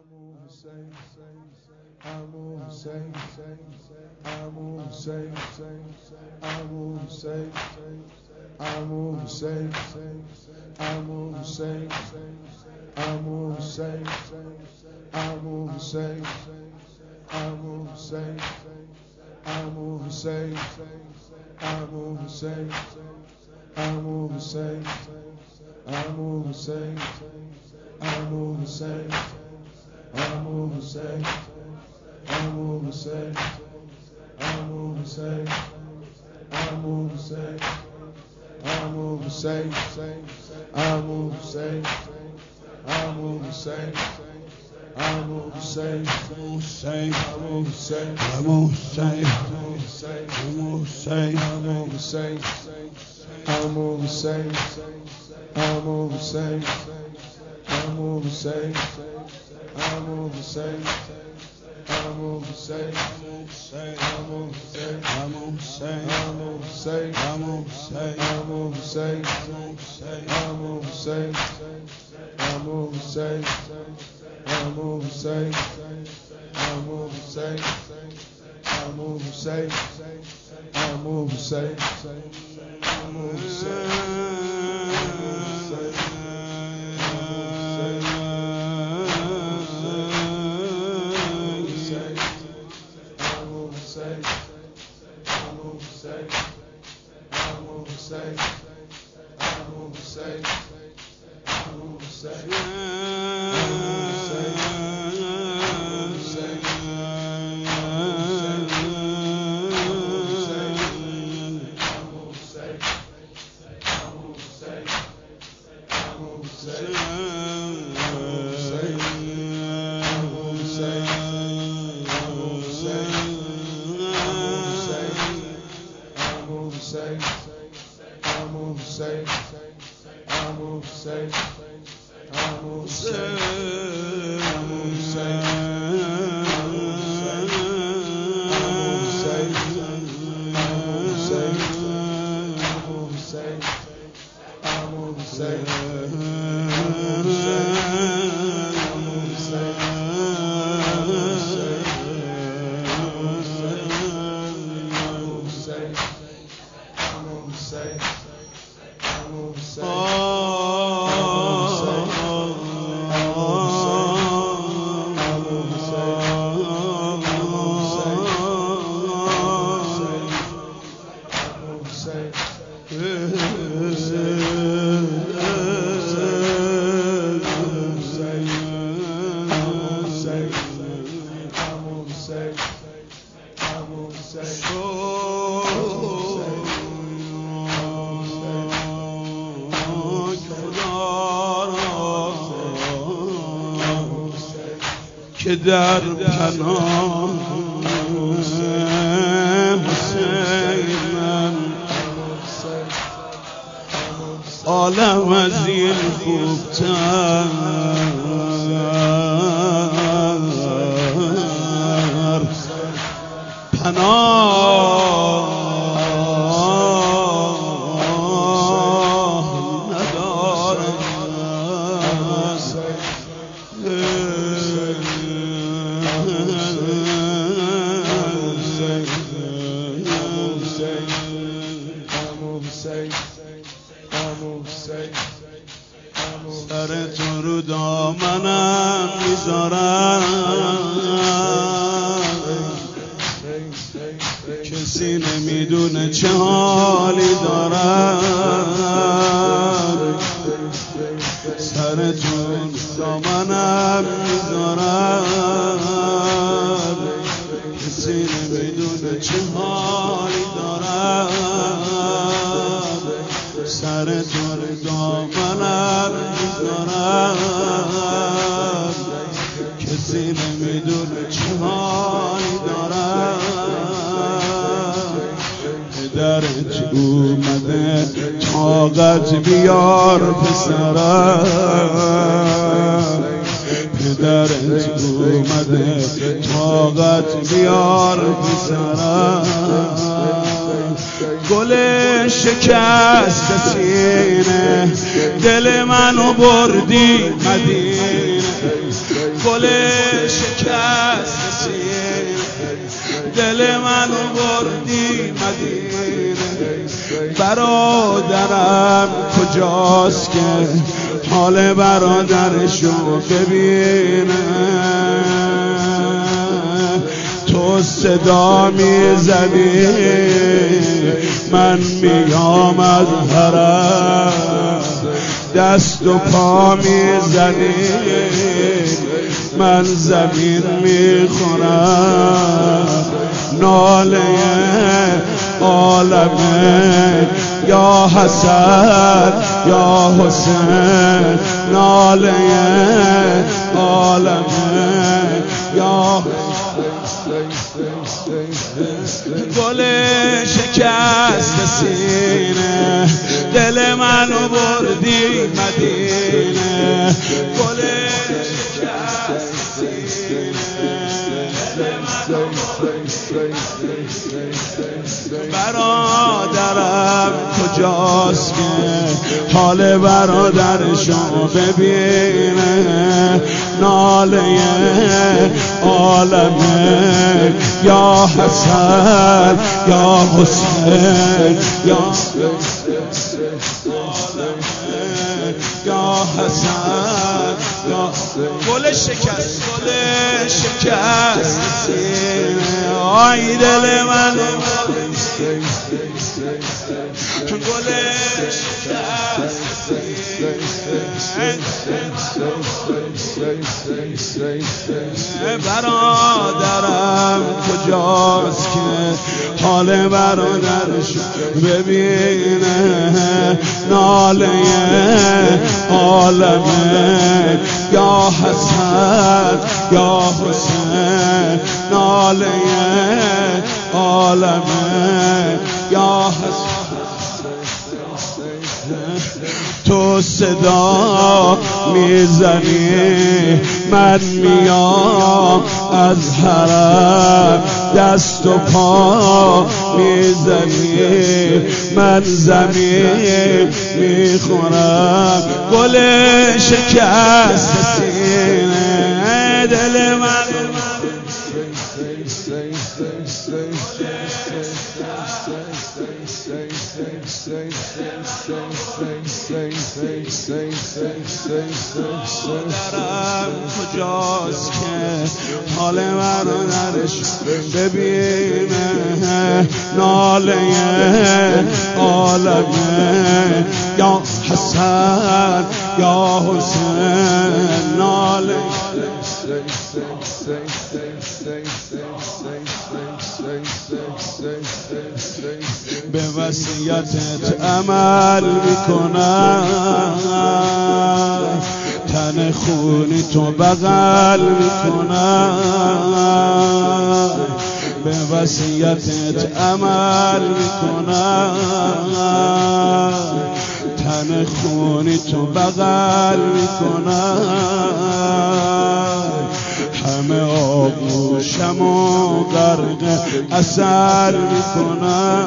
که در پناه حسین من عالم از این خوبتر پناه ندارم سر تو رو دامنم میذارم کسی نمیدونه چه حالی دارم سر تو دامنم میذارم کسی نمیدونه چه حالی دارم سر تو دامنم میذارم کسی نمیدونه چه حالی دارم پدرت اومده طاقت بیار پسرم پدرت اومده طاقت بیار پسرم گل شکست سینه دل منو بردی مدینه گل شکست سینه دل منو بردی مدینه برادرم کجاست که حال برادرشو ببینه تو صدا میزنی من میام از حرم دست و پا میزنی من زمین میخورم ناله عالمه یا حسن یا حسین ناله عالمه یا گل شکست سینه دل منو بردی مدینه گل شکست سینه برادرم کجاست که حال برادرشو ببینه ناله عالمه یا حسن یا حسین یا حسن یا گل شکست سینه آی دل من گل شکست برادرم کجاست که حال برادرش ببینه ناله عالمه یا حسن یا حسین ناله عالمه یا حسن تو صدا میزنی من میام از حرم دست و پا میزنی من زمین میخورم گل شکست سینه دل من برادرم کجاست که حال برادرش ببینه ناله عالمه یا حسن یا حسین ناله به وصیتت عمل میکنم تن خونی تو بغل میکنم به وصیتت عمل میکنم تن خونی تو بغل میکنم همه آغوشم و غرق عسل میکنم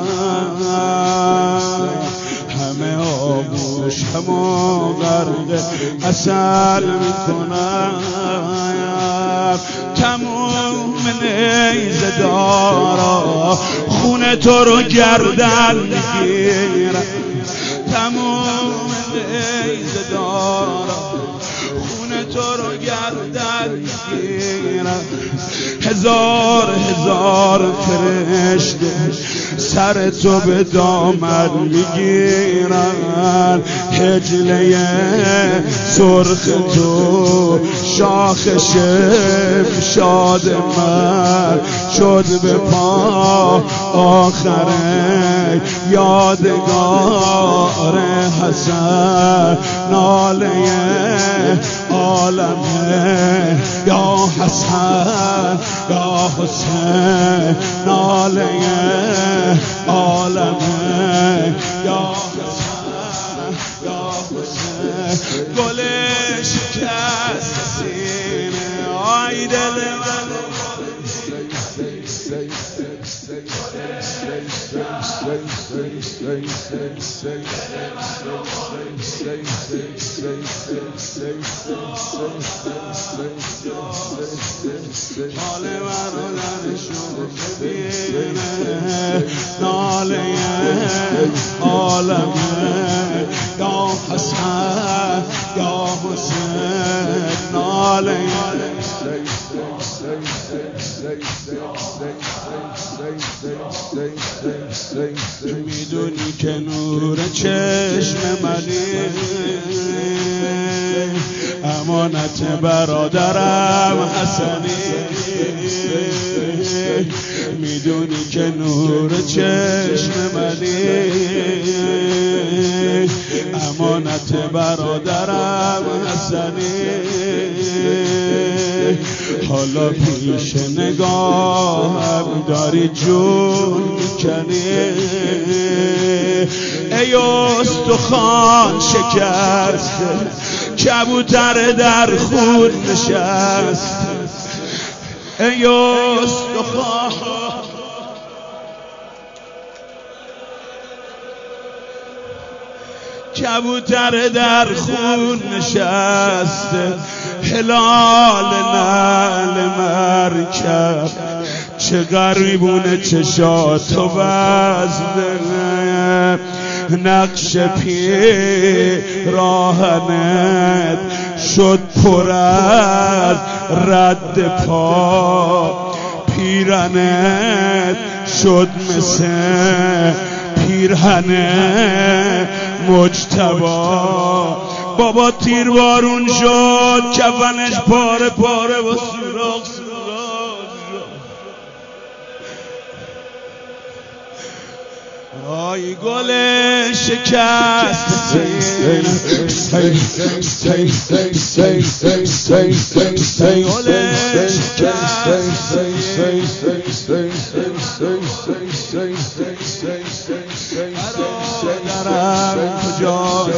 همه آغوشم و غرق عسل میکنم تموم نیزه دارا خون تو رو گردن میگیرم تموم نیزه دارا خون تو رو گردن میگیرم هزار فرشته سر تو به دامن میگیرن هجله سرخ تو شاخ شاد من شد به پا آخره یادگار حسن ناله عالمه یا حسن یا حسین ناله عالمه یا حسن یا حسین گل شکست سینه آی دل من حال برادرشون ببینه ناله عالمه یا حسن یا حسین ناله میدونی که نور چشم منی امانت برادرم حسنی میدونی که نور چشم منی امانت برادرم حسنی حالا پیش نگاهم داری جون میکنی ای استخوان شکست کبوتر در خون نشست ای استخوان کبوتر در خون نشست هلال نعل مرکب چه غریبونه چشات و وزنه نقش پیراهنت شد پر از رد پا پیرهنت شد مثل پیرهن مجتبی بابا تیر بارون شد کفنش پاره پاره و سوراخ آی گل شکست برادرم کجاست